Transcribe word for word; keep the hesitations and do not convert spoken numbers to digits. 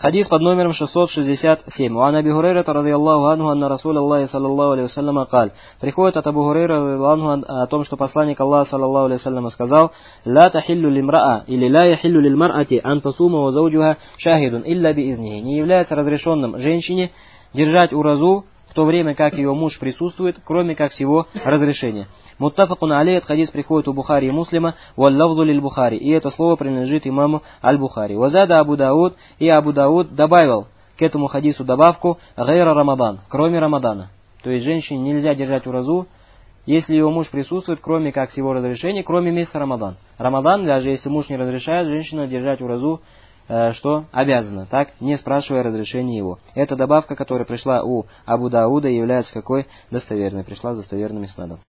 Хадис под номером шестьсот шестьдесят семь. «Уан Аби Хурайрата радийаллаху анху анна Расуля Аллахи саллаллаху алейхи вассаляма каль». Приходит от Абу Хурайра радийаллаху анху о том, что посланник Аллаха саллаллаху алейхи вассаляма сказал: «Ла тахиллу лимраа» или «Ла яхиллу лильмарати ан тасума ва зауджуха шахидун илля биизниhi». Не является разрешенным женщине держать уразу, в то время как ее муж присутствует, кроме как с его разрешения. Муттафакун алейх, хадис приходит у Бухари и Муслима, валлавзу лиль Бухари, и это слово принадлежит имаму Аль-Бухари. Вазада Абу Дауд, и Абу Дауд добавил к этому хадису добавку гайра Рамадан, кроме Рамадана. То есть женщине нельзя держать уразу, если ее муж присутствует, кроме как с его разрешения, кроме месяца Рамадан. Рамадан, даже если муж не разрешает, женщина держать уразу, э, что обязана, так, не спрашивая разрешения его. Эта добавка, которая пришла у Абу Дауда, является какой? Достоверной, пришла с достоверным иснадом.